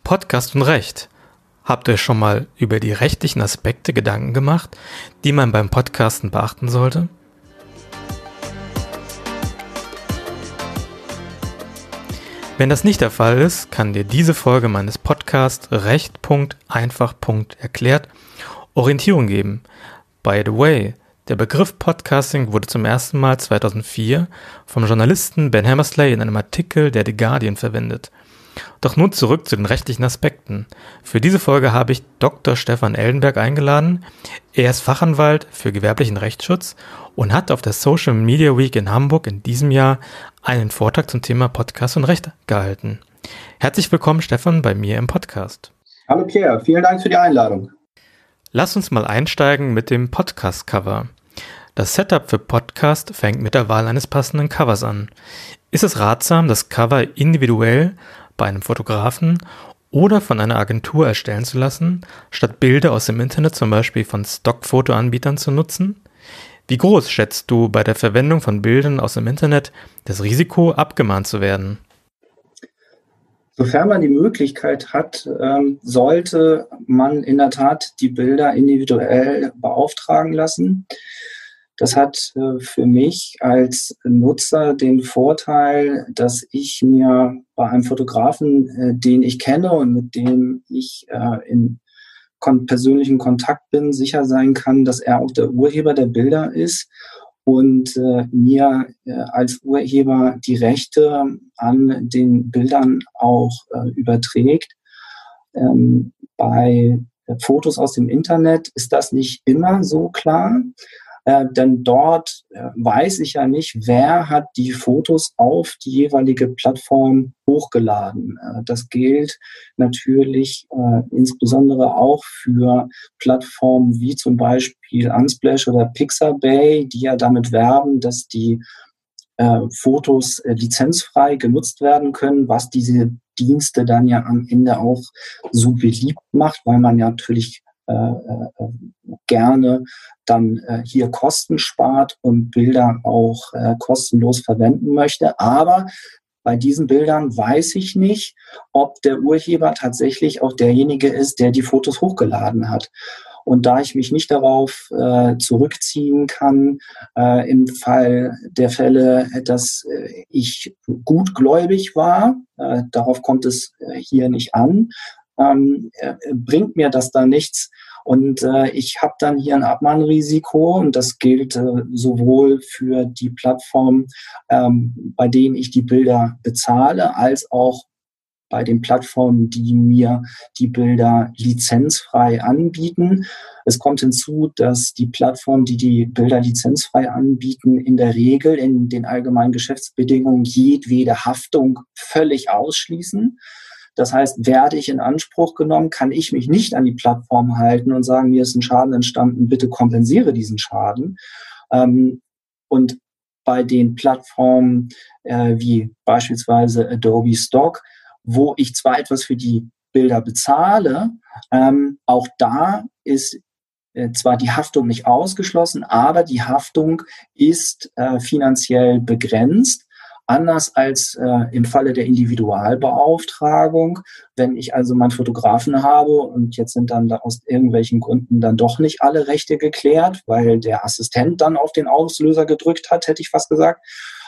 Podcast und Recht. Habt ihr schon mal über die rechtlichen Aspekte Gedanken gemacht, die man beim Podcasten beachten sollte? Wenn das nicht der Fall ist, kann dir diese Folge meines Podcasts Recht.einfach.erklärt Orientierung geben. By the way, der Begriff Podcasting wurde zum ersten Mal 2004 vom Journalisten Ben Hammersley in einem Artikel der The Guardian verwendet. Doch nun zurück zu den rechtlichen Aspekten. Für diese Folge habe ich Dr. Stefan Eldenberg eingeladen. Er ist Fachanwalt für gewerblichen Rechtsschutz und hat auf der Social Media Week in Hamburg in diesem Jahr einen Vortrag zum Thema Podcast und Recht gehalten. Herzlich willkommen, Stefan, bei mir im Podcast. Hallo Pierre, vielen Dank für die Einladung. Lass uns mal einsteigen mit dem Podcast-Cover. Das Setup für Podcast fängt mit der Wahl eines passenden Covers an. Ist es ratsam, das Cover individuell bei einem Fotografen oder von einer Agentur erstellen zu lassen, statt Bilder aus dem Internet, zum Beispiel von Stockfotoanbietern, zu nutzen? Wie groß schätzt du bei der Verwendung von Bildern aus dem Internet das Risiko, abgemahnt zu werden? Sofern man die Möglichkeit hat, sollte man in der Tat die Bilder individuell beauftragen lassen. Das hat für mich als Nutzer den Vorteil, dass ich mir bei einem Fotografen, den ich kenne und mit dem ich in persönlichen Kontakt bin, sicher sein kann, dass er auch der Urheber der Bilder ist und mir als Urheber die Rechte an den Bildern auch überträgt. Bei Fotos aus dem Internet ist das nicht immer so klar. Denn dort weiß ich ja nicht, wer hat die Fotos auf die jeweilige Plattform hochgeladen. Das gilt natürlich insbesondere auch für Plattformen wie zum Beispiel Unsplash oder Pixabay, die ja damit werben, dass die Fotos lizenzfrei genutzt werden können, was diese Dienste dann ja am Ende auch so beliebt macht, weil man ja natürlich gerne dann hier Kosten spart und Bilder auch kostenlos verwenden möchte. Aber bei diesen Bildern weiß ich nicht, ob der Urheber tatsächlich auch derjenige ist, der die Fotos hochgeladen hat. Und da ich mich nicht darauf zurückziehen kann, im Fall der Fälle, dass ich gutgläubig war, darauf kommt es hier nicht an, bringt mir das da nichts. Und ich habe dann hier ein Abmahnrisiko und das gilt sowohl für die Plattformen, bei denen ich die Bilder bezahle, als auch bei den Plattformen, die mir die Bilder lizenzfrei anbieten. Es kommt hinzu, dass die Plattformen, die die Bilder lizenzfrei anbieten, in der Regel in den allgemeinen Geschäftsbedingungen jedwede Haftung völlig ausschließen. Das heißt, werde ich in Anspruch genommen, kann ich mich nicht an die Plattform halten und sagen, mir ist ein Schaden entstanden, bitte kompensiere diesen Schaden. Und bei den Plattformen wie beispielsweise Adobe Stock, wo ich zwar etwas für die Bilder bezahle, auch da ist zwar die Haftung nicht ausgeschlossen, aber die Haftung ist finanziell begrenzt. Anders als im Falle der Individualbeauftragung, wenn ich also meinen Fotografen habe und jetzt sind dann aus irgendwelchen Gründen dann doch nicht alle Rechte geklärt, weil der Assistent dann auf den Auslöser gedrückt hat, hätte ich fast gesagt,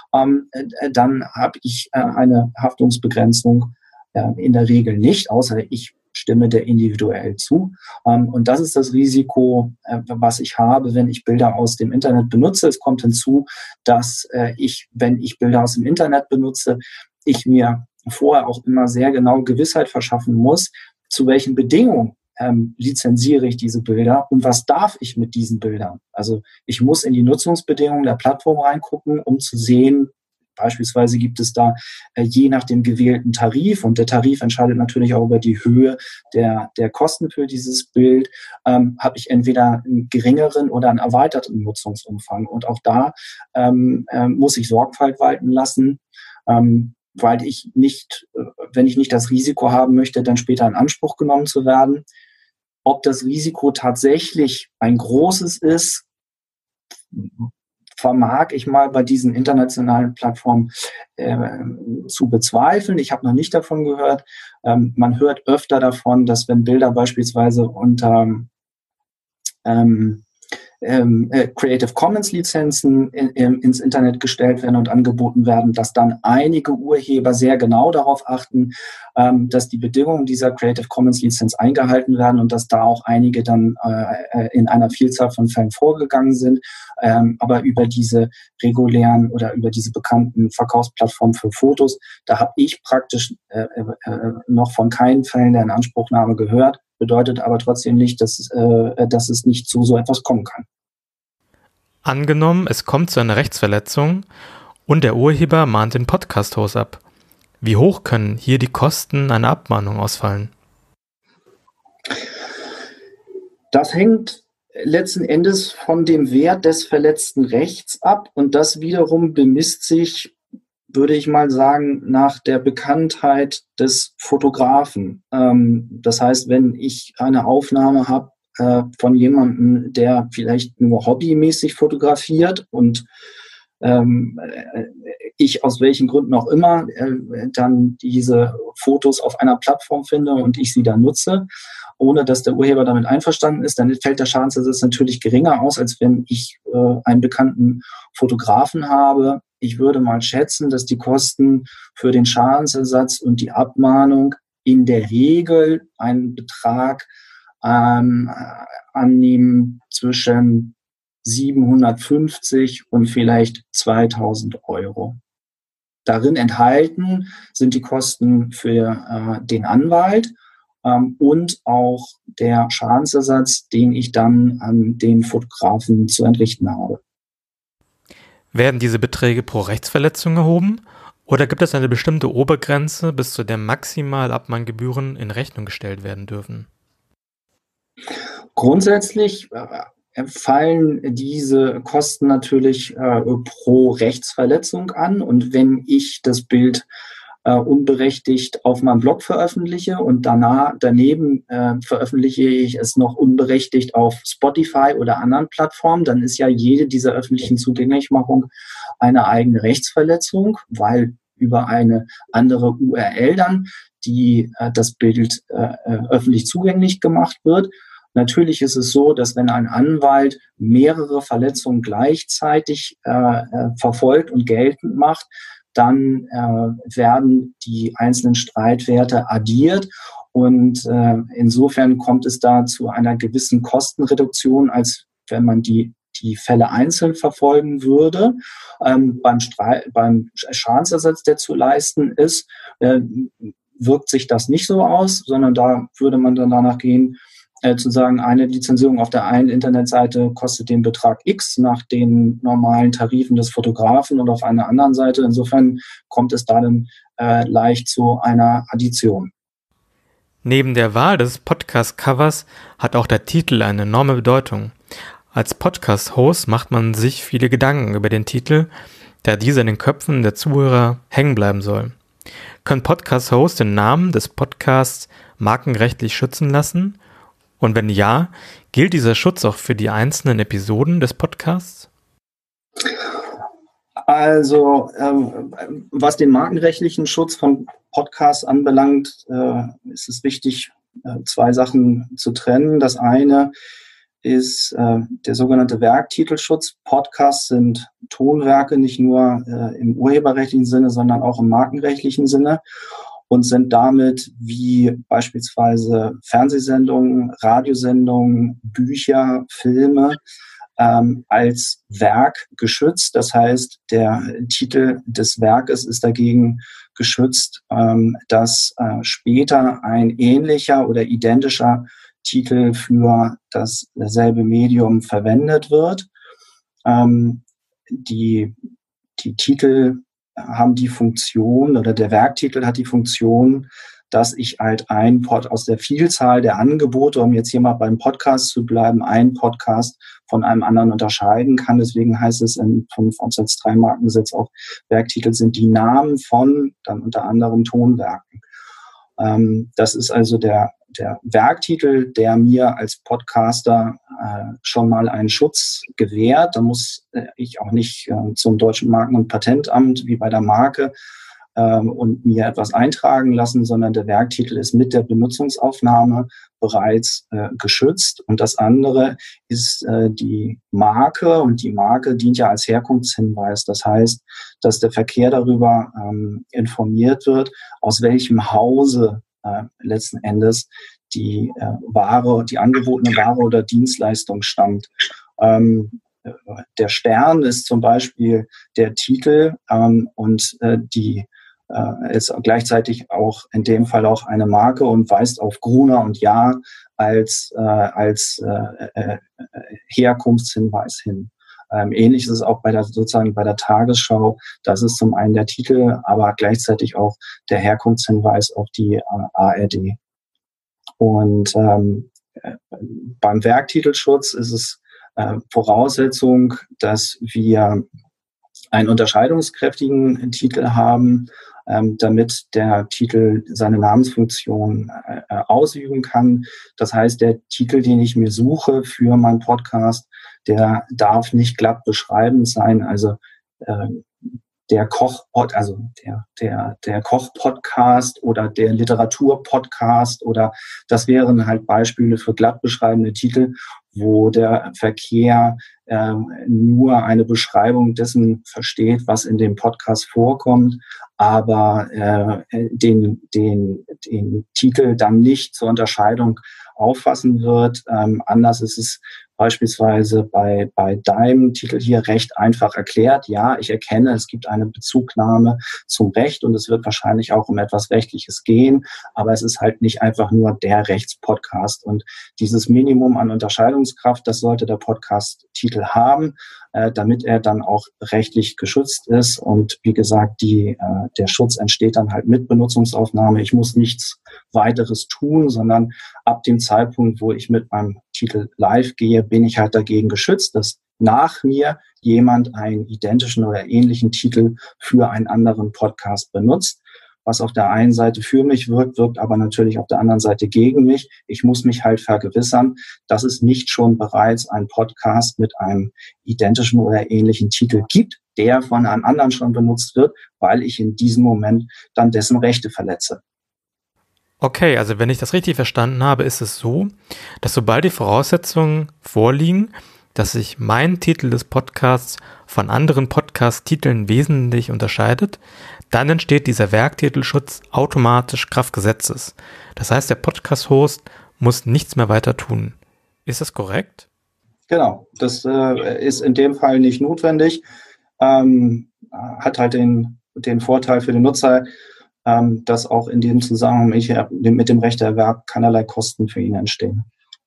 dann habe ich eine Haftungsbegrenzung in der Regel nicht, außer ich stimme der individuell zu. Und das ist das Risiko, was ich habe, wenn ich Bilder aus dem Internet benutze. Es kommt hinzu, dass wenn ich Bilder aus dem Internet benutze, ich mir vorher auch immer sehr genau Gewissheit verschaffen muss, zu welchen Bedingungen lizenziere ich diese Bilder und was darf ich mit diesen Bildern. Also ich muss in die Nutzungsbedingungen der Plattform reingucken, um zu sehen, beispielsweise gibt es da je nach dem gewählten Tarif, und der Tarif entscheidet natürlich auch über die Höhe der Kosten für dieses Bild, habe ich entweder einen geringeren oder einen erweiterten Nutzungsumfang. Und auch da muss ich Sorgfalt walten lassen, weil ich nicht, wenn ich nicht das Risiko haben möchte, dann später in Anspruch genommen zu werden. Ob das Risiko tatsächlich ein großes ist, vermag ich mal bei diesen internationalen Plattformen zu bezweifeln. Ich habe noch nicht davon gehört. Man hört öfter davon, dass wenn Bilder beispielsweise unter Creative Commons Lizenzen ins Internet gestellt werden und angeboten werden, dass dann einige Urheber sehr genau darauf achten, dass die Bedingungen dieser Creative Commons Lizenz eingehalten werden und dass da auch einige dann in einer Vielzahl von Fällen vorgegangen sind. Aber über diese regulären oder über diese bekannten Verkaufsplattformen für Fotos, da habe ich praktisch noch von keinen Fällen der Inanspruchnahme gehört. Bedeutet aber trotzdem nicht, dass es nicht zu so etwas kommen kann. Angenommen, es kommt zu einer Rechtsverletzung und der Urheber mahnt den Podcast-Host ab. Wie hoch können hier die Kosten einer Abmahnung ausfallen? Das hängt letzten Endes von dem Wert des verletzten Rechts ab und das wiederum bemisst sich, würde ich mal sagen, nach der Bekanntheit des Fotografen. Das heißt, wenn ich eine Aufnahme habe von jemandem, der vielleicht nur hobbymäßig fotografiert und ich aus welchen Gründen auch immer dann diese Fotos auf einer Plattform finde und ich sie dann nutze, ohne dass der Urheber damit einverstanden ist, dann fällt der Schadensersatz natürlich geringer aus, als wenn ich einen bekannten Fotografen habe. Ich würde mal schätzen, dass die Kosten für den Schadensersatz und die Abmahnung in der Regel einen Betrag annehmen zwischen 750 und vielleicht 2000 Euro. Darin enthalten sind die Kosten für den Anwalt und auch der Schadensersatz, den ich dann an den Fotografen zu entrichten habe. Werden diese Beträge pro Rechtsverletzung erhoben oder gibt es eine bestimmte Obergrenze, bis zu der maximal Abmahngebühren in Rechnung gestellt werden dürfen? Grundsätzlich fallen diese Kosten natürlich pro Rechtsverletzung an und wenn ich das Bild unberechtigt auf meinem Blog veröffentliche und daneben veröffentliche ich es noch unberechtigt auf Spotify oder anderen Plattformen, dann ist ja jede dieser öffentlichen Zugänglichmachung eine eigene Rechtsverletzung, weil über eine andere URL dann das Bild öffentlich zugänglich gemacht wird. Natürlich ist es so, dass wenn ein Anwalt mehrere Verletzungen gleichzeitig verfolgt und geltend macht, dann werden die einzelnen Streitwerte addiert und insofern kommt es da zu einer gewissen Kostenreduktion, als wenn man die Fälle einzeln verfolgen würde. Beim Schadensersatz, der zu leisten ist, wirkt sich das nicht so aus, sondern da würde man dann danach gehen, zu sagen, eine Lizenzierung auf der einen Internetseite kostet den Betrag X nach den normalen Tarifen des Fotografen und auf einer anderen Seite. Insofern kommt es da dann leicht zu einer Addition. Neben der Wahl des Podcast-Covers hat auch der Titel eine enorme Bedeutung. Als Podcast-Host macht man sich viele Gedanken über den Titel, da dieser in den Köpfen der Zuhörer hängen bleiben soll. Können Podcast-Hosts den Namen des Podcasts markenrechtlich schützen lassen? Und wenn ja, gilt dieser Schutz auch für die einzelnen Episoden des Podcasts? Also, was den markenrechtlichen Schutz von Podcasts anbelangt, ist es wichtig, zwei Sachen zu trennen. Das eine ist der sogenannte Werktitelschutz. Podcasts sind Tonwerke, nicht nur im urheberrechtlichen Sinne, sondern auch im markenrechtlichen Sinne und sind damit wie beispielsweise Fernsehsendungen, Radiosendungen, Bücher, Filme als Werk geschützt. Das heißt, der Titel des Werkes ist dagegen geschützt, dass später ein ähnlicher oder identischer Titel für dasselbe Medium verwendet wird. Die Titel haben die Funktion oder der Werktitel hat die Funktion, dass ich halt aus der Vielzahl der Angebote, um jetzt hier mal beim Podcast zu bleiben, einen Podcast von einem anderen unterscheiden kann. Deswegen heißt es im 5 Absatz 3 Markengesetz auch, Werktitel sind die Namen von dann unter anderem Tonwerken. Das ist also der der Werktitel, der mir als Podcaster schon mal einen Schutz gewährt. Da muss ich auch nicht zum Deutschen Marken- und Patentamt wie bei der Marke und mir etwas eintragen lassen, sondern der Werktitel ist mit der Benutzungsaufnahme bereits geschützt. Und das andere ist die Marke. Und die Marke dient ja als Herkunftshinweis. Das heißt, dass der Verkehr darüber informiert wird, aus welchem Hause letzten Endes die Ware, die angebotene Ware oder Dienstleistung stammt. Der Stern ist zum Beispiel der Titel und die ist gleichzeitig auch in dem Fall auch eine Marke und weist auf Gruner und Jahr als Herkunftshinweis hin. Ähnlich ist es auch sozusagen bei der Tagesschau. Das ist zum einen der Titel, aber gleichzeitig auch der Herkunftshinweis auf die ARD. Und beim Werktitelschutz ist es Voraussetzung, dass wir einen unterscheidungskräftigen Titel haben, damit der Titel seine Namensfunktion ausüben kann. Das heißt, der Titel, den ich mir suche für meinen Podcast, der darf nicht glatt beschreibend sein. Also der der Koch-Podcast oder der Literatur-Podcast oder das wären halt Beispiele für glatt beschreibende Titel, wo der Verkehr nur eine Beschreibung dessen versteht, was in dem Podcast vorkommt, aber den Titel dann nicht zur Unterscheidung auffassen wird. Anders ist es beispielsweise bei deinem Titel hier recht einfach erklärt. Ja, ich erkenne, es gibt eine Bezugnahme zum Recht und es wird wahrscheinlich auch um etwas Rechtliches gehen, aber es ist halt nicht einfach nur der Rechtspodcast. Und dieses Minimum an Unterscheidungskraft, das sollte der Podcast-Titel haben, damit er dann auch rechtlich geschützt ist. Und wie gesagt, der Schutz entsteht dann halt mit Benutzungsaufnahme. Ich muss nichts weiteres tun, sondern ab dem Zeitpunkt, wo ich mit meinem Titel live gehe, bin ich halt dagegen geschützt, dass nach mir jemand einen identischen oder ähnlichen Titel für einen anderen Podcast benutzt. Was auf der einen Seite für mich wirkt aber natürlich auf der anderen Seite gegen mich. Ich muss mich halt vergewissern, dass es nicht schon bereits einen Podcast mit einem identischen oder ähnlichen Titel gibt, der von einem anderen schon benutzt wird, weil ich in diesem Moment dann dessen Rechte verletze. Okay, also wenn ich das richtig verstanden habe, ist es so, dass sobald die Voraussetzungen vorliegen, dass sich mein Titel des Podcasts von anderen Podcast-Titeln wesentlich unterscheidet, dann entsteht dieser Werktitelschutz automatisch Kraft Gesetzes. Das heißt, der Podcast-Host muss nichts mehr weiter tun. Ist das korrekt? Genau, das ist in dem Fall nicht notwendig. Hat halt den Vorteil für den Nutzer, dass auch in diesem Zusammenhang mit dem Rechteerwerb keinerlei Kosten für ihn entstehen.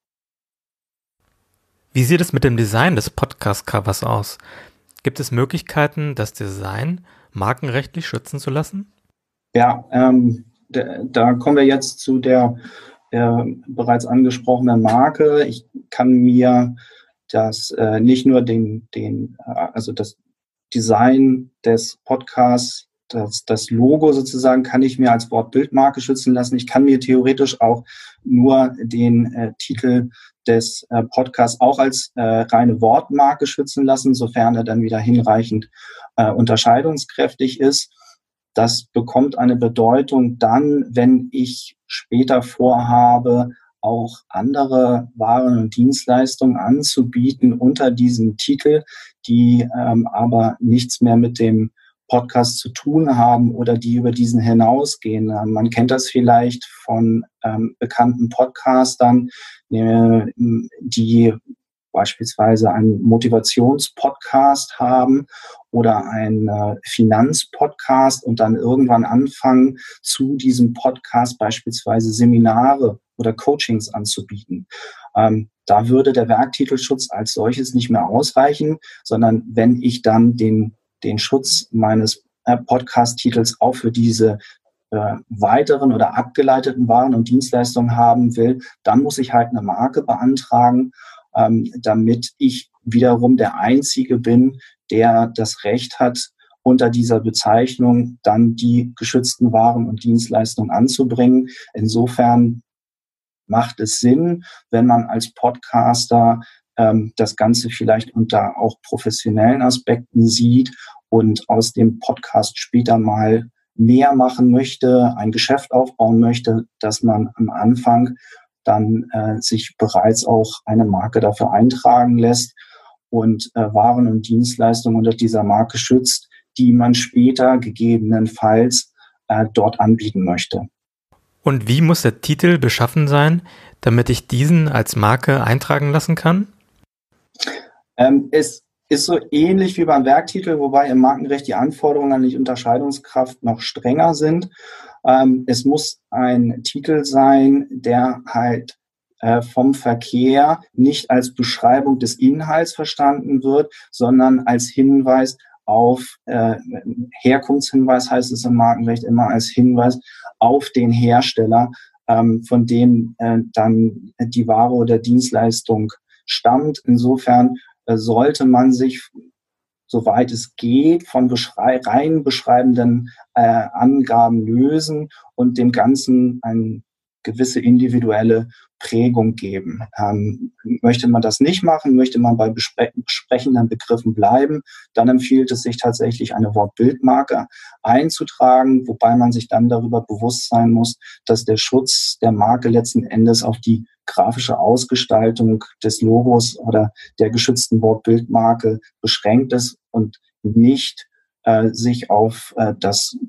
Wie sieht es mit dem Design des Podcast-Covers aus? Gibt es Möglichkeiten, das Design markenrechtlich schützen zu lassen? Ja, da kommen wir jetzt zu der bereits angesprochenen Marke. Ich kann mir das nicht nur also das Design des Podcasts, das Logo sozusagen kann ich mir als Wortbildmarke schützen lassen. Ich kann mir theoretisch auch nur den Titel des Podcasts auch als reine Wortmarke schützen lassen, sofern er dann wieder hinreichend unterscheidungskräftig ist. Das bekommt eine Bedeutung dann, wenn ich später vorhabe, auch andere Waren und Dienstleistungen anzubieten unter diesem Titel, die aber nichts mehr mit dem Podcast zu tun haben oder die über diesen hinausgehen. Man kennt das vielleicht von bekannten Podcastern, die beispielsweise einen Motivationspodcast haben oder einen Finanzpodcast und dann irgendwann anfangen, zu diesem Podcast beispielsweise Seminare oder Coachings anzubieten. Da würde der Werktitelschutz als solches nicht mehr ausreichen, sondern wenn ich dann den Schutz meines Podcast-Titels auch für diese weiteren oder abgeleiteten Waren und Dienstleistungen haben will, dann muss ich halt eine Marke beantragen, damit ich wiederum der Einzige bin, der das Recht hat, unter dieser Bezeichnung dann die geschützten Waren und Dienstleistungen anzubringen. Insofern macht es Sinn, wenn man als Podcaster das Ganze vielleicht unter auch professionellen Aspekten sieht und aus dem Podcast später mal mehr machen möchte, ein Geschäft aufbauen möchte, dass man am Anfang dann sich bereits auch eine Marke dafür eintragen lässt und Waren und Dienstleistungen unter dieser Marke schützt, die man später gegebenenfalls dort anbieten möchte. Und wie muss der Titel beschaffen sein, damit ich diesen als Marke eintragen lassen kann? Es ist so ähnlich wie beim Werktitel, wobei im Markenrecht die Anforderungen an die Unterscheidungskraft noch strenger sind. Es muss ein Titel sein, der halt vom Verkehr nicht als Beschreibung des Inhalts verstanden wird, sondern als Hinweis auf Herkunftshinweis, heißt es im Markenrecht immer, als Hinweis auf den Hersteller, von dem dann die Ware oder Dienstleistung stammt. Insofern sollte man sich, soweit es geht, von rein beschreibenden Angaben lösen und dem Ganzen eine gewisse individuelle Prägung geben. Möchte man das nicht machen, möchte man bei besprechenden Begriffen bleiben, dann empfiehlt es sich tatsächlich eine Wortbildmarke einzutragen, wobei man sich dann darüber bewusst sein muss, dass der Schutz der Marke letzten Endes auf die grafische Ausgestaltung des Logos oder der geschützten Wortbildmarke beschränkt ist und nicht sich auf den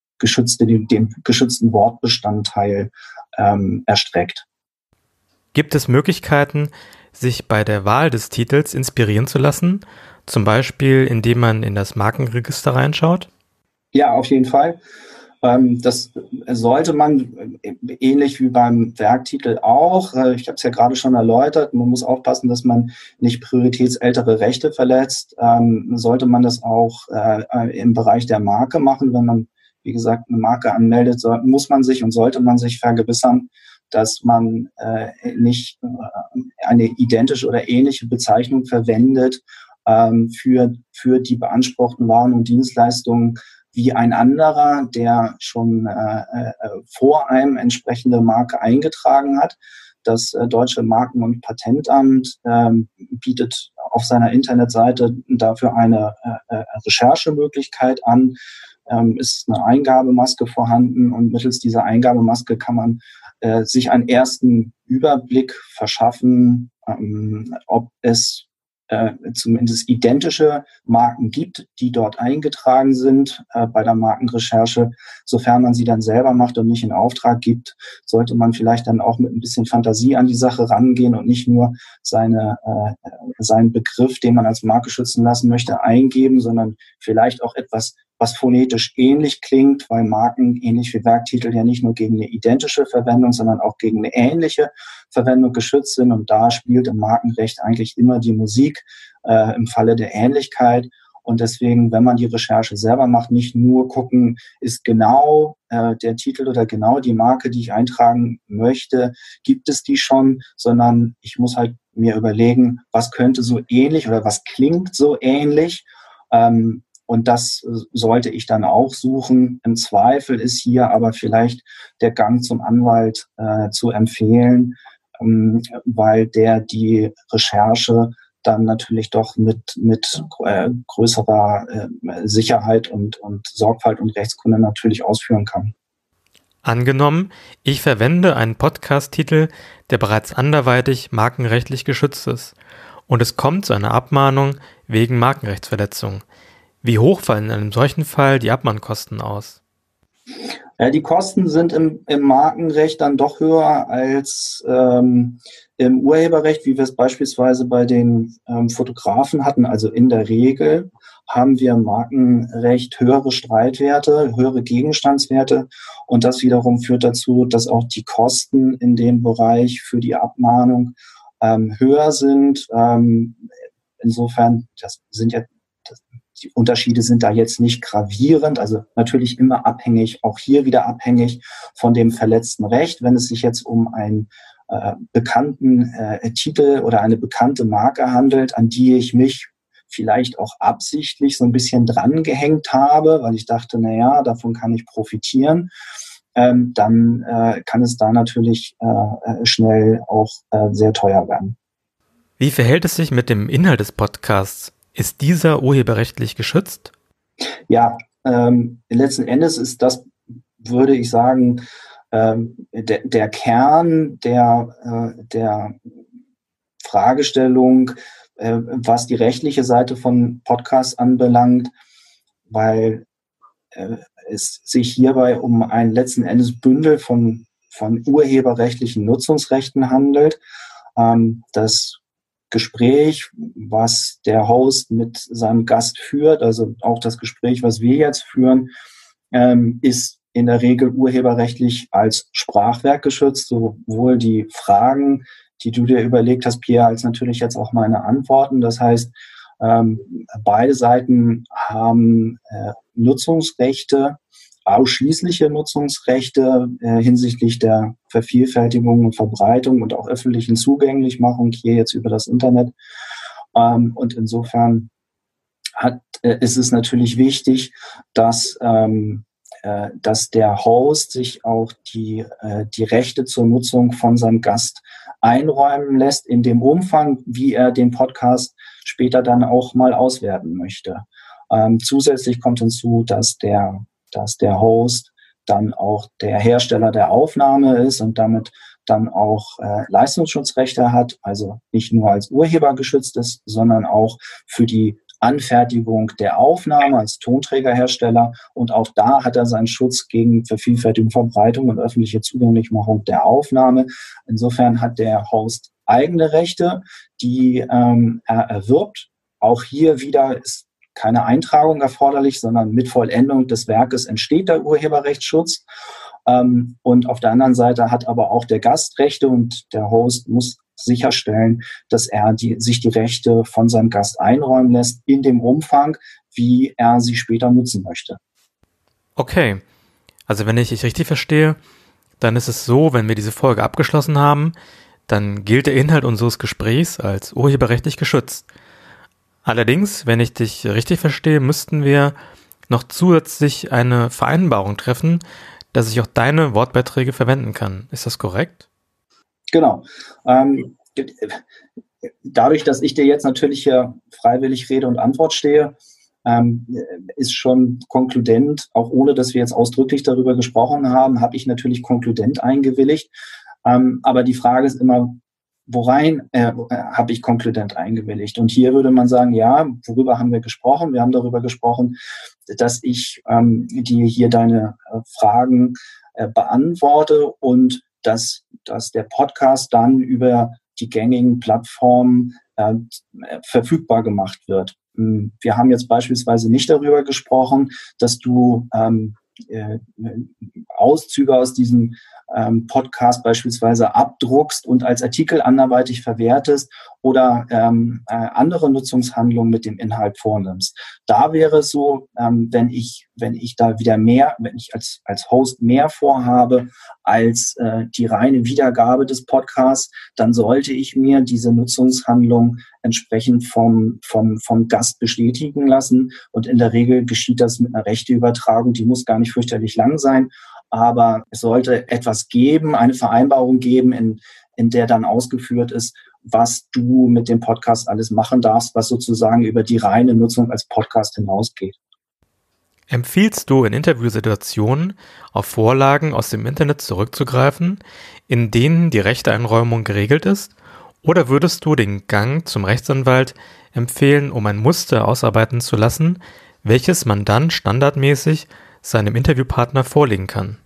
geschützten Wortbestandteil erstreckt. Gibt es Möglichkeiten, sich bei der Wahl des Titels inspirieren zu lassen? Zum Beispiel, indem man in das Markenregister reinschaut? Ja, auf jeden Fall. Das sollte man, ähnlich wie beim Werktitel auch, ich habe es ja gerade schon erläutert, man muss aufpassen, dass man nicht prioritätsältere Rechte verletzt. Sollte man das auch im Bereich der Marke machen, wenn man, wie gesagt, eine Marke anmeldet, muss man sich und sollte man sich vergewissern, dass man nicht eine identische oder ähnliche Bezeichnung verwendet für die beanspruchten Waren und Dienstleistungen wie ein anderer, der schon vor einem entsprechende Marke eingetragen hat. Das Deutsche Marken- und Patentamt bietet auf seiner Internetseite dafür eine Recherchemöglichkeit an. Ist eine Eingabemaske vorhanden und mittels dieser Eingabemaske kann man sich einen ersten Überblick verschaffen, ob es zumindest identische Marken gibt, die dort eingetragen sind bei der Markenrecherche. Sofern man sie dann selber macht und nicht in Auftrag gibt, sollte man vielleicht dann auch mit ein bisschen Fantasie an die Sache rangehen und nicht nur seinen Begriff, den man als Marke schützen lassen möchte, eingeben, sondern vielleicht auch etwas, was phonetisch ähnlich klingt, weil Marken, ähnlich wie Werktitel, ja nicht nur gegen eine identische Verwendung, sondern auch gegen eine ähnliche Verwendung geschützt sind. Und da spielt im Markenrecht eigentlich immer die Musik im Falle der Ähnlichkeit. Und deswegen, wenn man die Recherche selber macht, nicht nur gucken, ist genau der Titel oder genau die Marke, die ich eintragen möchte, gibt es die schon, sondern ich muss halt mir überlegen, was könnte so ähnlich oder was klingt so ähnlich. Und das sollte ich dann auch suchen. Im Zweifel ist hier aber vielleicht der Gang zum Anwalt zu empfehlen, weil der die Recherche dann natürlich doch mit größerer Sicherheit und Sorgfalt und Rechtskunde natürlich ausführen kann. Angenommen, ich verwende einen Podcast-Titel, der bereits anderweitig markenrechtlich geschützt ist, und es kommt zu einer Abmahnung wegen Markenrechtsverletzung. Wie hoch fallen in einem solchen Fall die Abmahnkosten aus? Ja, die Kosten sind im Markenrecht dann doch höher als im Urheberrecht, wie wir es beispielsweise bei den Fotografen hatten. Also in der Regel haben wir im Markenrecht höhere Streitwerte, höhere Gegenstandswerte. Und das wiederum führt dazu, dass auch die Kosten in dem Bereich für die Abmahnung höher sind. Insofern, die Unterschiede sind da jetzt nicht gravierend, also natürlich immer abhängig, auch hier wieder abhängig von dem verletzten Recht. Wenn es sich jetzt um einen bekannten Titel oder eine bekannte Marke handelt, an die ich mich vielleicht auch absichtlich so ein bisschen dran gehängt habe, weil ich dachte, naja, davon kann ich profitieren, dann kann es da natürlich schnell auch sehr teuer werden. Wie verhält es sich mit dem Inhalt des Podcasts? Ist dieser urheberrechtlich geschützt? Ja, letzten Endes ist das, würde ich sagen, der Kern der Fragestellung, was die rechtliche Seite von Podcasts anbelangt, weil es sich hierbei um ein letzten Endes Bündel von urheberrechtlichen Nutzungsrechten handelt. Das Gespräch, was der Host mit seinem Gast führt, also auch das Gespräch, was wir jetzt führen, ist in der Regel urheberrechtlich als Sprachwerk geschützt, sowohl die Fragen, die du dir überlegt hast, Pierre, als natürlich jetzt auch meine Antworten. Das heißt, beide Seiten haben Nutzungsrechte, ausschließliche Nutzungsrechte hinsichtlich der Vervielfältigung und Verbreitung und auch öffentlichen Zugänglichmachung hier jetzt über das Internet. Und insofern ist es natürlich wichtig, dass der Host sich auch die Rechte zur Nutzung von seinem Gast einräumen lässt, in dem Umfang, wie er den Podcast später dann auch mal auswerten möchte. Zusätzlich kommt hinzu, dass der Host dann auch der Hersteller der Aufnahme ist und damit dann auch Leistungsschutzrechte hat, also nicht nur als Urheber geschützt ist, sondern auch für die Anfertigung der Aufnahme als Tonträgerhersteller. Und auch da hat er seinen Schutz gegen Vervielfältigung, Verbreitung und öffentliche Zugänglichmachung der Aufnahme. Insofern hat der Host eigene Rechte, die er erwirbt. Auch hier wieder ist keine Eintragung erforderlich, sondern mit Vollendung des Werkes entsteht der Urheberrechtsschutz. Und auf der anderen Seite hat aber auch der Gast Rechte und der Host muss sicherstellen, dass er sich die Rechte von seinem Gast einräumen lässt in dem Umfang, wie er sie später nutzen möchte. Okay, also wenn ich dich richtig verstehe, dann ist es so, wenn wir diese Folge abgeschlossen haben, dann gilt der Inhalt unseres Gesprächs als urheberrechtlich geschützt. Allerdings, wenn ich dich richtig verstehe, müssten wir noch zusätzlich eine Vereinbarung treffen, dass ich auch deine Wortbeiträge verwenden kann. Ist das korrekt? Genau. Dadurch, dass ich dir jetzt natürlich hier freiwillig Rede und Antwort stehe, ist schon konkludent, auch ohne dass wir jetzt ausdrücklich darüber gesprochen haben, habe ich natürlich konkludent eingewilligt. Aber die Frage ist immer, worein habe ich konkludent eingewilligt? Und hier würde man sagen, ja, worüber haben wir gesprochen? Wir haben darüber gesprochen, dass ich dir hier deine Fragen beantworte und dass der Podcast dann über die gängigen Plattformen verfügbar gemacht wird. Wir haben jetzt beispielsweise nicht darüber gesprochen, dass du Auszüge aus diesem Podcast beispielsweise abdruckst und als Artikel anderweitig verwertest oder andere Nutzungshandlungen mit dem Inhalt vornimmst. Da wäre es so, wenn ich da wieder mehr, wenn ich als Host mehr vorhabe als die reine Wiedergabe des Podcasts, dann sollte ich mir diese Nutzungshandlung entsprechend vom Gast bestätigen lassen. Und in der Regel geschieht das mit einer Rechteübertragung, die muss gar nicht fürchterlich lang sein. Aber es sollte etwas geben, eine Vereinbarung geben, in der dann ausgeführt ist, was du mit dem Podcast alles machen darfst, was sozusagen über die reine Nutzung als Podcast hinausgeht. Empfiehlst du in Interviewsituationen auf Vorlagen aus dem Internet zurückzugreifen, in denen die Rechteeinräumung geregelt ist? Oder würdest du den Gang zum Rechtsanwalt empfehlen, um ein Muster ausarbeiten zu lassen, welches man dann standardmäßig seinem Interviewpartner vorlegen kann?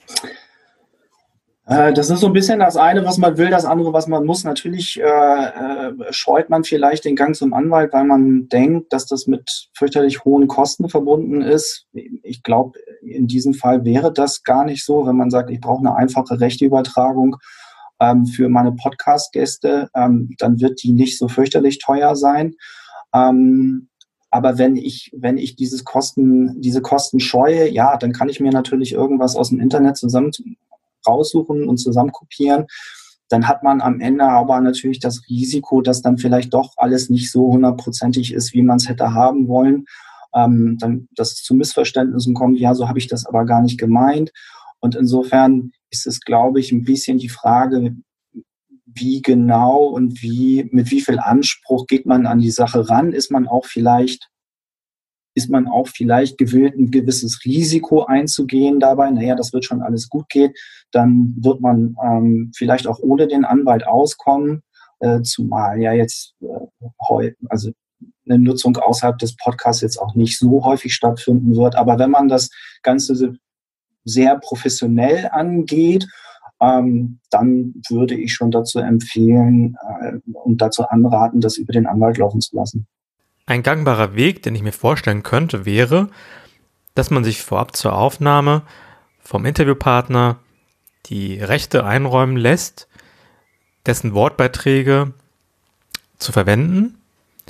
Das ist so ein bisschen das eine, was man will, das andere, was man muss. Natürlich scheut man vielleicht den Gang zum Anwalt, weil man denkt, dass das mit fürchterlich hohen Kosten verbunden ist. Ich glaube, in diesem Fall wäre das gar nicht so, wenn man sagt, ich brauche eine einfache Rechteübertragung für meine Podcast-Gäste, dann wird die nicht so fürchterlich teuer sein. Aber wenn ich diese Kosten scheue, ja, dann kann ich mir natürlich irgendwas aus dem Internet raussuchen und zusammen kopieren. Dann hat man am Ende aber natürlich das Risiko, dass dann vielleicht doch alles nicht so hundertprozentig ist, wie man es hätte haben wollen. Dann, dass es zu Missverständnissen kommt, ja, so habe ich das aber gar nicht gemeint. Und insofern ist es, glaube ich, ein bisschen die Frage, wie genau und mit wie viel Anspruch geht man an die Sache ran? Ist man auch vielleicht gewillt, ein gewisses Risiko einzugehen dabei? Naja, das wird schon alles gut gehen. Dann wird man vielleicht auch ohne den Anwalt auskommen, zumal ja jetzt also eine Nutzung außerhalb des Podcasts jetzt auch nicht so häufig stattfinden wird. Aber wenn man das Ganze sehr professionell angeht, dann würde ich schon dazu empfehlen und dazu anraten, das über den Anwalt laufen zu lassen. Ein gangbarer Weg, den ich mir vorstellen könnte, wäre, dass man sich vorab zur Aufnahme vom Interviewpartner die Rechte einräumen lässt, dessen Wortbeiträge zu verwenden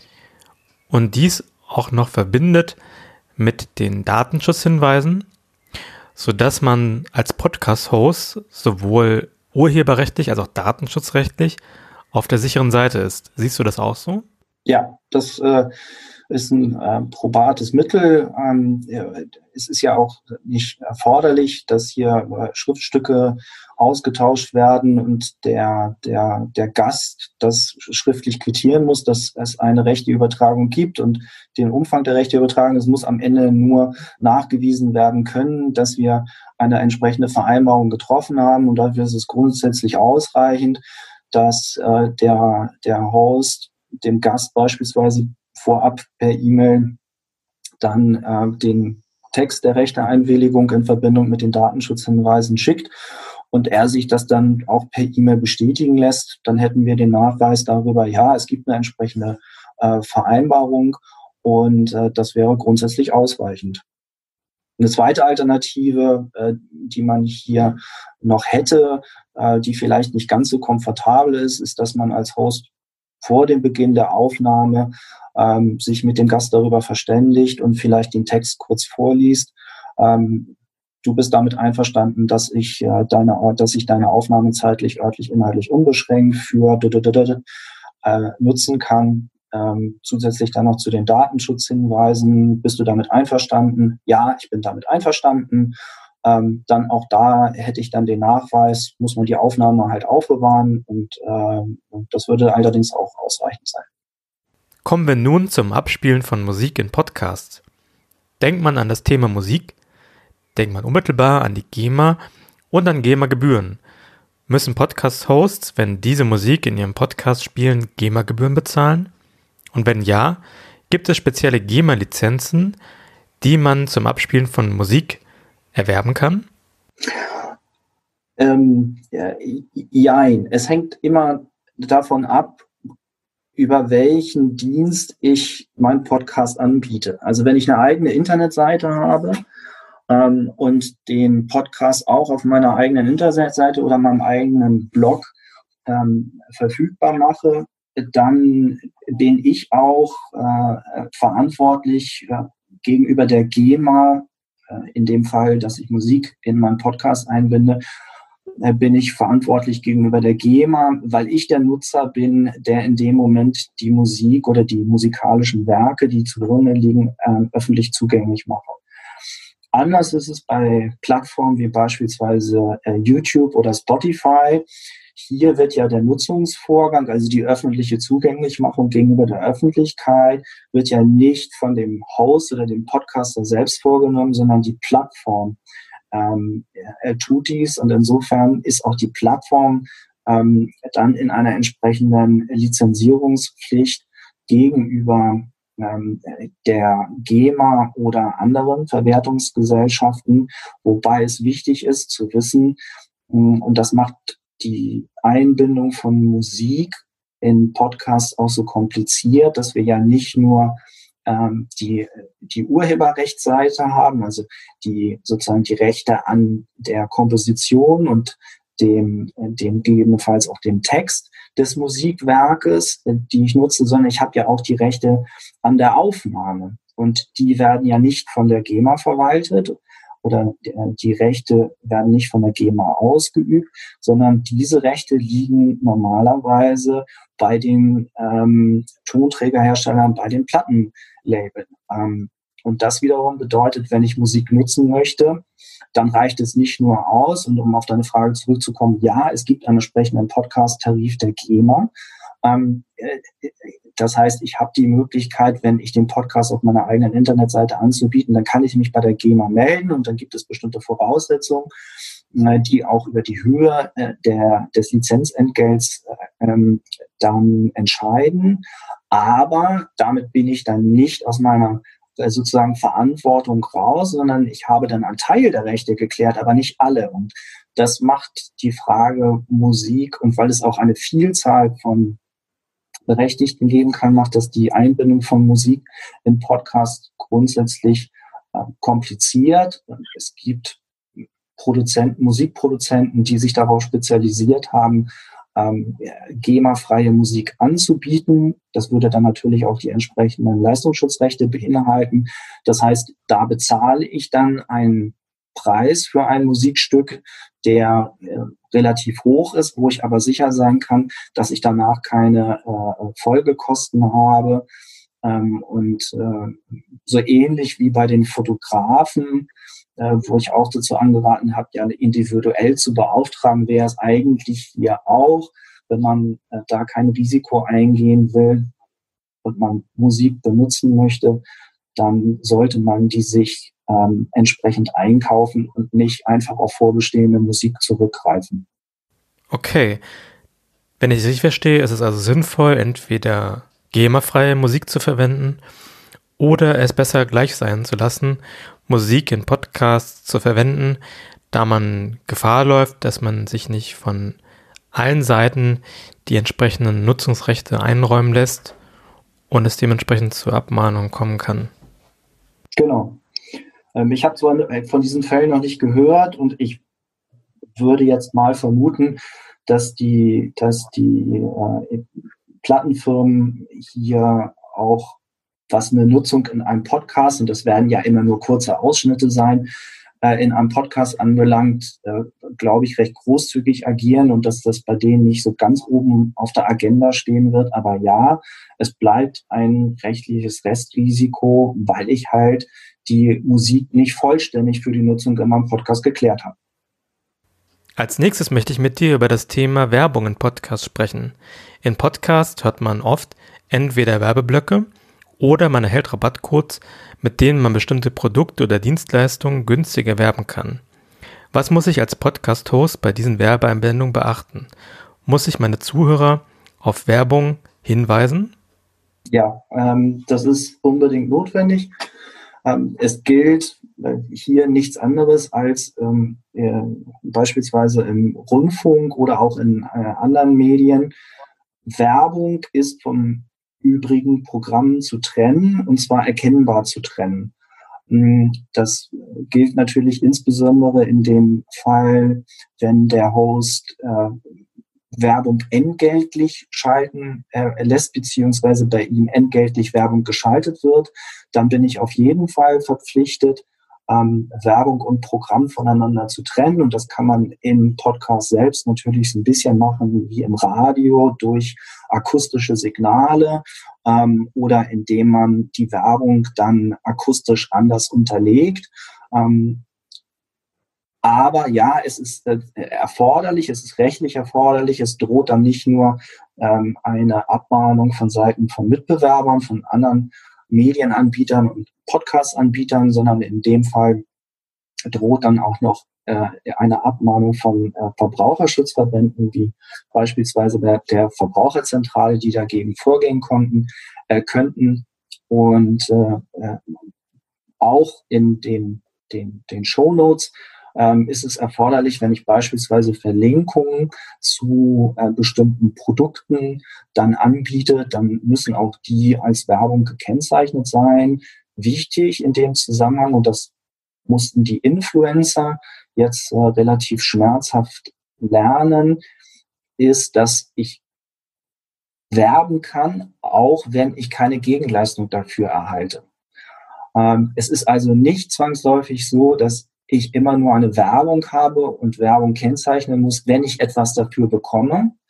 und dies auch noch verbindet mit den Datenschutzhinweisen, sodass man als Podcast-Host sowohl urheberrechtlich als auch datenschutzrechtlich auf der sicheren Seite ist. Siehst du das auch so? Ja, das ist ein probates Mittel. Es ist ja auch nicht erforderlich, dass hier Schriftstücke ausgetauscht werden und der Gast das schriftlich quittieren muss, dass es eine rechte Übertragung gibt und den Umfang der rechten Übertragung. Es muss am Ende nur nachgewiesen werden können, dass wir eine entsprechende Vereinbarung getroffen haben, und dafür ist es grundsätzlich ausreichend, dass der Host dem Gast beispielsweise vorab per E-Mail dann den Text der Rechteeinwilligung in Verbindung mit den Datenschutzhinweisen schickt und er sich das dann auch per E-Mail bestätigen lässt. Dann hätten wir den Nachweis darüber, ja, es gibt eine entsprechende Vereinbarung, und das wäre grundsätzlich ausreichend. Eine zweite Alternative, die man hier noch hätte, die vielleicht nicht ganz so komfortabel ist, dass man als Host vor dem Beginn der Aufnahme sich mit dem Gast darüber verständigt und vielleicht den Text kurz vorliest. Du bist damit einverstanden, dass ich deine Aufnahme zeitlich, örtlich, inhaltlich unbeschränkt für nutzen kann. Zusätzlich dann noch zu den Datenschutzhinweisen. Bist du damit einverstanden? Ja, ich bin damit einverstanden. Dann auch da hätte ich dann den Nachweis, muss man die Aufnahme halt aufbewahren, und das würde allerdings auch ausreichend sein. Kommen wir nun zum Abspielen von Musik in Podcasts. Denkt man an das Thema Musik, denkt man unmittelbar an die GEMA und an GEMA-Gebühren. Müssen Podcast-Hosts, wenn diese Musik in ihrem Podcast spielen, GEMA-Gebühren bezahlen? Und wenn ja, gibt es spezielle GEMA-Lizenzen, die man zum Abspielen von Musik erwerben kann? Jein. Es hängt immer davon ab, über welchen Dienst ich meinen Podcast anbiete. Also wenn ich eine eigene Internetseite habe und den Podcast auch auf meiner eigenen Internetseite oder meinem eigenen Blog verfügbar mache, dann bin ich auch verantwortlich gegenüber der GEMA, in dem Fall, dass ich Musik in meinen Podcast einbinde, bin ich verantwortlich gegenüber der GEMA, weil ich der Nutzer bin, der in dem Moment die Musik oder die musikalischen Werke, die zugrunde liegen, öffentlich zugänglich mache. Anders ist es bei Plattformen wie beispielsweise YouTube oder Spotify. Hier wird ja der Nutzungsvorgang, also die öffentliche Zugänglichmachung gegenüber der Öffentlichkeit, wird ja nicht von dem Host oder dem Podcaster selbst vorgenommen, sondern die Plattform tut dies. Und insofern ist auch die Plattform dann in einer entsprechenden Lizenzierungspflicht gegenüber der GEMA oder anderen Verwertungsgesellschaften, wobei es wichtig ist zu wissen, und das macht die Einbindung von Musik in Podcasts auch so kompliziert, dass wir ja nicht nur die Urheberrechtsseite haben, also sozusagen die Rechte an der Komposition und dem gegebenenfalls auch dem Text des Musikwerkes, die ich nutze, sondern ich habe ja auch die Rechte an der Aufnahme, und die werden ja nicht von der GEMA verwaltet, oder die Rechte werden nicht von der GEMA ausgeübt, sondern diese Rechte liegen normalerweise bei den Tonträgerherstellern, bei den Plattenlabeln. Und das wiederum bedeutet, wenn ich Musik nutzen möchte, dann reicht es nicht nur aus. Und um auf deine Frage zurückzukommen, ja, es gibt einen entsprechenden Podcast-Tarif der GEMA. Das heißt, ich habe die Möglichkeit, wenn ich den Podcast auf meiner eigenen Internetseite anzubieten, dann kann ich mich bei der GEMA melden und dann gibt es bestimmte Voraussetzungen, die auch über die Höhe des Lizenzentgelts dann entscheiden. Aber damit bin ich dann nicht aus meiner sozusagen Verantwortung raus, sondern ich habe dann einen Teil der Rechte geklärt, aber nicht alle. Und das macht die Frage Musik, und weil es auch eine Vielzahl von Berechtigten geben kann, macht das die Einbindung von Musik in Podcast grundsätzlich kompliziert. Es gibt Musikproduzenten, die sich darauf spezialisiert haben, GEMA-freie Musik anzubieten. Das würde dann natürlich auch die entsprechenden Leistungsschutzrechte beinhalten. Das heißt, da bezahle ich dann einen Preis für ein Musikstück, der relativ hoch ist, wo ich aber sicher sein kann, dass ich danach keine Folgekosten habe. So ähnlich wie bei den Fotografen, wo ich auch dazu angeraten habe, ja individuell zu beauftragen, wäre es eigentlich hier auch, wenn man da kein Risiko eingehen will und man Musik benutzen möchte, dann sollte man die sich entsprechend einkaufen und nicht einfach auf vorbestehende Musik zurückgreifen. Okay. Wenn ich es richtig verstehe, ist es also sinnvoll, entweder GEMA-freie Musik zu verwenden oder es besser gleich sein zu lassen, Musik in Podcasts zu verwenden, da man Gefahr läuft, dass man sich nicht von allen Seiten die entsprechenden Nutzungsrechte einräumen lässt und es dementsprechend zur Abmahnung kommen kann. Genau. Ich habe zwar von diesen Fällen noch nicht gehört und ich würde jetzt mal vermuten, dass die Plattenfirmen hier auch, was eine Nutzung in einem Podcast, und das werden ja immer nur kurze Ausschnitte sein, in einem Podcast anbelangt, glaube ich, recht großzügig agieren und dass das bei denen nicht so ganz oben auf der Agenda stehen wird. Aber ja, es bleibt ein rechtliches Restrisiko, weil ich halt die Musik nicht vollständig für die Nutzung in meinem Podcast geklärt habe. Als nächstes möchte ich mit dir über das Thema Werbung in Podcasts sprechen. In Podcasts hört man oft entweder Werbeblöcke oder man erhält Rabattcodes, mit denen man bestimmte Produkte oder Dienstleistungen günstiger werben kann. Was muss ich als Podcast-Host bei diesen Werbeeinblendungen beachten? Muss ich meine Zuhörer auf Werbung hinweisen? Ja, das ist unbedingt notwendig. Es gilt hier nichts anderes als beispielsweise im Rundfunk oder auch in anderen Medien. Werbung ist vom übrigen Programm zu trennen, und zwar erkennbar zu trennen. Das gilt natürlich insbesondere in dem Fall, wenn der Host Werbung entgeltlich schalten lässt, beziehungsweise bei ihm entgeltlich Werbung geschaltet wird, dann bin ich auf jeden Fall verpflichtet, Werbung und Programm voneinander zu trennen. Und das kann man im Podcast selbst natürlich so ein bisschen machen wie im Radio durch akustische Signale oder indem man die Werbung dann akustisch anders unterlegt. Aber ja, es ist erforderlich, es ist rechtlich erforderlich. Es droht dann nicht nur eine Abmahnung von Seiten von Mitbewerbern, von anderen Medienanbietern und Podcast-Anbietern, sondern in dem Fall droht dann auch noch eine Abmahnung von Verbraucherschutzverbänden, wie beispielsweise der Verbraucherzentrale, die dagegen vorgehen könnten. Und auch in den Shownotes ist es erforderlich, wenn ich beispielsweise Verlinkungen zu bestimmten Produkten dann anbiete, dann müssen auch die als Werbung gekennzeichnet sein. Wichtig in dem Zusammenhang, und das mussten die Influencer jetzt relativ schmerzhaft lernen, ist, dass ich werben kann, auch wenn ich keine Gegenleistung dafür erhalte. Es ist also nicht zwangsläufig so, dass ich immer nur eine Werbung habe und Werbung kennzeichnen muss, wenn ich etwas dafür bekomme,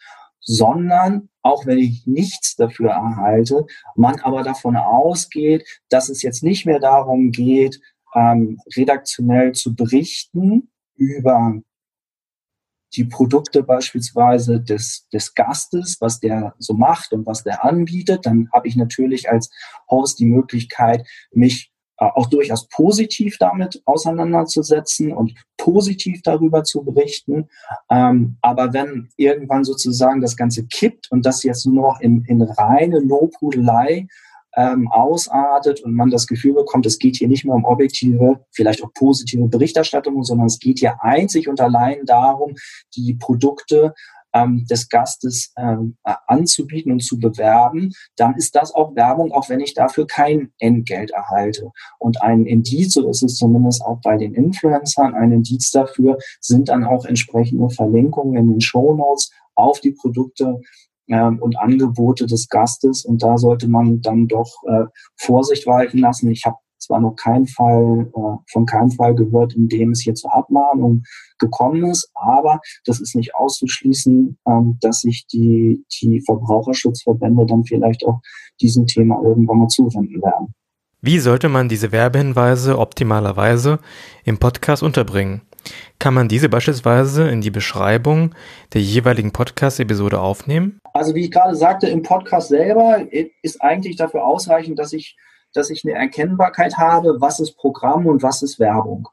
sondern auch wenn ich nichts dafür erhalte, man aber davon ausgeht, dass es jetzt nicht mehr darum geht, redaktionell zu berichten über die Produkte beispielsweise des Gastes, was der so macht und was der anbietet. Dann habe ich natürlich als Host die Möglichkeit, mich auch durchaus positiv damit auseinanderzusetzen und positiv darüber zu berichten. Aber wenn irgendwann sozusagen das Ganze kippt und das jetzt nur noch in reine Lobhudelei ausartet und man das Gefühl bekommt, es geht hier nicht mehr um objektive, vielleicht auch positive Berichterstattung, sondern es geht hier einzig und allein darum, die Produkte des Gastes anzubieten und zu bewerben, dann ist das auch Werbung, auch wenn ich dafür kein Entgelt erhalte. Und ein Indiz, so ist es zumindest auch bei den Influencern, ein Indiz dafür sind dann auch entsprechende Verlinkungen in den Shownotes auf die Produkte und Angebote des Gastes. Und da sollte man dann doch Vorsicht walten lassen. Ich habe zwar noch von keinem Fall gehört, in dem es hier zur Abmahnung gekommen ist, aber das ist nicht auszuschließen, dass sich die Verbraucherschutzverbände dann vielleicht auch diesem Thema irgendwann mal zuwenden werden. Wie sollte man diese Werbehinweise optimalerweise im Podcast unterbringen? Kann man diese beispielsweise in die Beschreibung der jeweiligen Podcast-Episode aufnehmen? Also wie ich gerade sagte, im Podcast selber ist eigentlich dafür ausreichend, dass ich eine Erkennbarkeit habe, was ist Programm und was ist Werbung.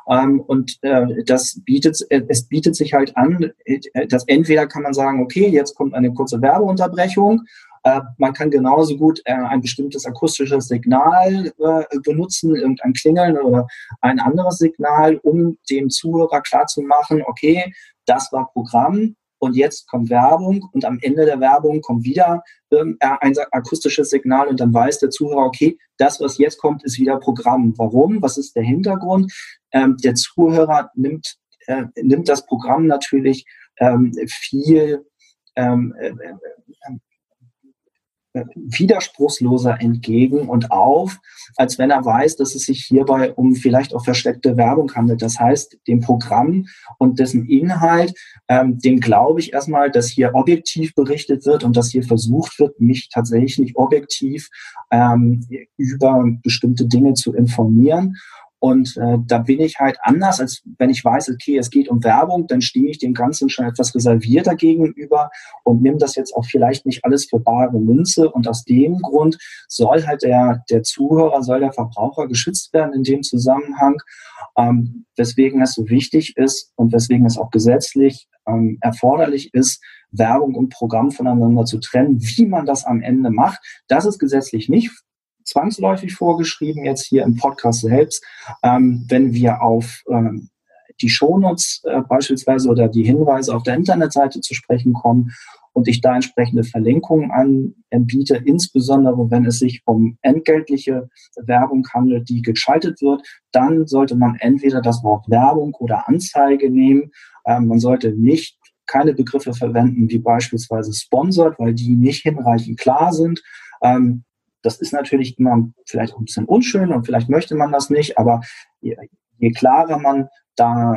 Es bietet sich halt an, dass entweder kann man sagen, okay, jetzt kommt eine kurze Werbeunterbrechung. Man kann genauso gut ein bestimmtes akustisches Signal benutzen, irgendein Klingeln oder ein anderes Signal, um dem Zuhörer klarzumachen, okay, das war Programm. Und jetzt kommt Werbung und am Ende der Werbung kommt wieder ein akustisches Signal und dann weiß der Zuhörer, okay, das, was jetzt kommt, ist wieder Programm. Warum? Was ist der Hintergrund? Der Zuhörer nimmt das Programm natürlich viel widerspruchsloser entgegen und auf, als wenn er weiß, dass es sich hierbei um vielleicht auch versteckte Werbung handelt. Das heißt, dem Programm und dessen Inhalt, dem glaube ich erstmal, dass hier objektiv berichtet wird und dass hier versucht wird, mich tatsächlich objektiv über bestimmte Dinge zu informieren. Und da bin ich halt anders, als wenn ich weiß, okay, es geht um Werbung, dann stehe ich dem Ganzen schon etwas reservierter gegenüber und nehme das jetzt auch vielleicht nicht alles für bare Münze. Und aus dem Grund soll halt der Zuhörer, soll der Verbraucher geschützt werden in dem Zusammenhang, weswegen es so wichtig ist und weswegen es auch gesetzlich erforderlich ist, Werbung und Programm voneinander zu trennen. Wie man das am Ende macht, das ist gesetzlich nicht zwangsläufig vorgeschrieben, jetzt hier im Podcast selbst. Wenn wir auf die Shownotes beispielsweise oder die Hinweise auf der Internetseite zu sprechen kommen und ich da entsprechende Verlinkungen anbiete, insbesondere wenn es sich um entgeltliche Werbung handelt, die geschaltet wird, dann sollte man entweder das Wort Werbung oder Anzeige nehmen. Man sollte keine Begriffe verwenden wie beispielsweise sponsored, weil die nicht hinreichend klar sind. Das ist natürlich immer vielleicht auch ein bisschen unschön und vielleicht möchte man das nicht, aber je klarer man da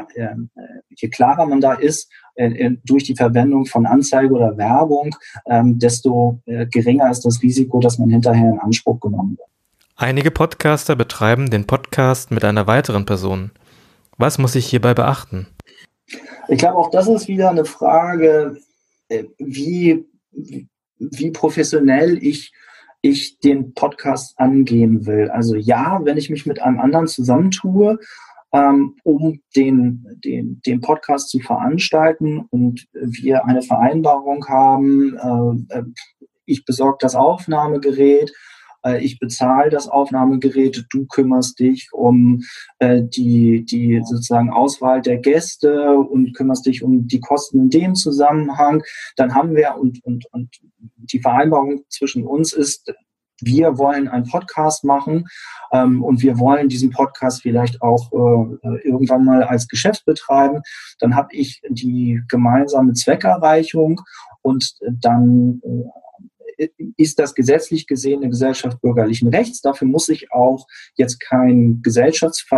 ist durch die Verwendung von Anzeige oder Werbung, desto geringer ist das Risiko, dass man hinterher in Anspruch genommen wird. Einige Podcaster betreiben den Podcast mit einer weiteren Person. Was muss ich hierbei beachten? Ich glaube, auch das ist wieder eine Frage, wie professionell ich den Podcast angehen will. Also ja, wenn ich mich mit einem anderen zusammentue, um den Podcast zu veranstalten und wir eine Vereinbarung haben, ich besorge das Aufnahmegerät, ich bezahle das Aufnahmegerät, du kümmerst dich um die sozusagen Auswahl der Gäste und kümmerst dich um die Kosten in dem Zusammenhang, dann haben wir und die Vereinbarung zwischen uns ist, wir wollen einen Podcast machen und wir wollen diesen Podcast vielleicht auch irgendwann mal als Geschäft betreiben. Dann habe ich die gemeinsame Zweckerreichung und dann ist das gesetzlich gesehen eine Gesellschaft bürgerlichen Rechts. Dafür muss ich auch jetzt keinen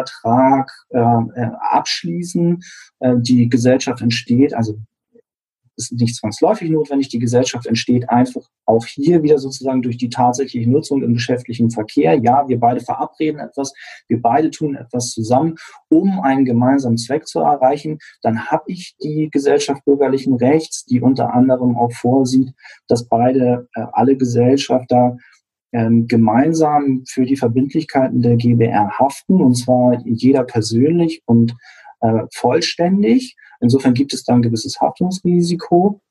Gesellschaftsvertrag abschließen. Die Gesellschaft entsteht, also ist nicht zwangsläufig notwendig. Die Gesellschaft entsteht einfach auch hier wieder sozusagen durch die tatsächliche Nutzung im geschäftlichen Verkehr. Ja, wir beide verabreden etwas, wir beide tun etwas zusammen, um einen gemeinsamen Zweck zu erreichen. Dann habe ich die Gesellschaft bürgerlichen Rechts, die unter anderem auch vorsieht, dass alle Gesellschafter gemeinsam für die Verbindlichkeiten der GbR haften, und zwar jeder persönlich und vollständig. Insofern gibt es da ein gewisses Haftungsrisiko.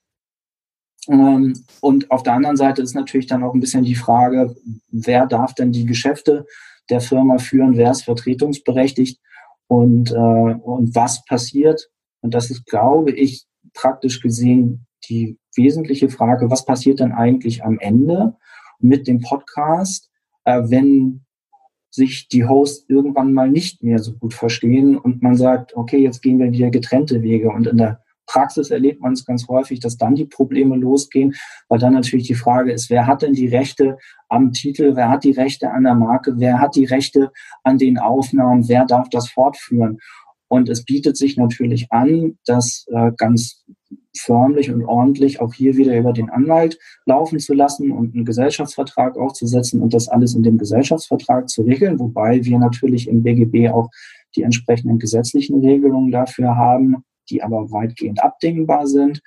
Und auf der anderen Seite ist natürlich dann auch ein bisschen die Frage, wer darf denn die Geschäfte der Firma führen, wer ist vertretungsberechtigt und was passiert. Und das ist, glaube ich, praktisch gesehen die wesentliche Frage, was passiert denn eigentlich am Ende mit dem Podcast, wenn sich die Hosts irgendwann mal nicht mehr so gut verstehen und man sagt, okay, jetzt gehen wir wieder getrennte Wege. Und in der Praxis erlebt man es ganz häufig, dass dann die Probleme losgehen, weil dann natürlich die Frage ist, wer hat denn die Rechte am Titel, wer hat die Rechte an der Marke, wer hat die Rechte an den Aufnahmen, wer darf das fortführen? Und es bietet sich natürlich an, das ganz förmlich und ordentlich auch hier wieder über den Anwalt laufen zu lassen und einen Gesellschaftsvertrag aufzusetzen und das alles in dem Gesellschaftsvertrag zu regeln, wobei wir natürlich im BGB auch die entsprechenden gesetzlichen Regelungen dafür haben, die aber weitgehend abdingbar sind.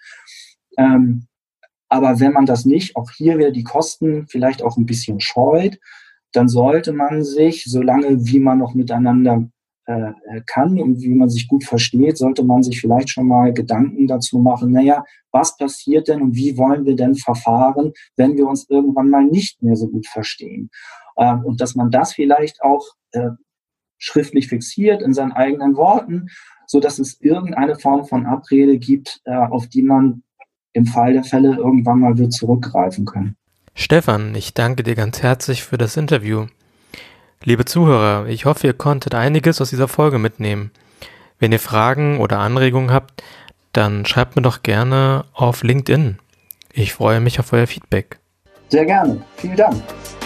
Aber wenn man das nicht, auch hier wieder die Kosten vielleicht auch ein bisschen scheut, dann sollte man sich, solange wie man noch miteinander kann und wie man sich gut versteht, sollte man sich vielleicht schon mal Gedanken dazu machen, was passiert denn und wie wollen wir denn verfahren, wenn wir uns irgendwann mal nicht mehr so gut verstehen. Und dass man das vielleicht auch schriftlich fixiert in seinen eigenen Worten, so dass es irgendeine Form von Abrede gibt, auf die man im Fall der Fälle irgendwann mal wird zurückgreifen können. Stefan, ich danke dir ganz herzlich für das Interview. Liebe Zuhörer, ich hoffe, ihr konntet einiges aus dieser Folge mitnehmen. Wenn ihr Fragen oder Anregungen habt, dann schreibt mir doch gerne auf LinkedIn. Ich freue mich auf euer Feedback. Sehr gerne. Vielen Dank.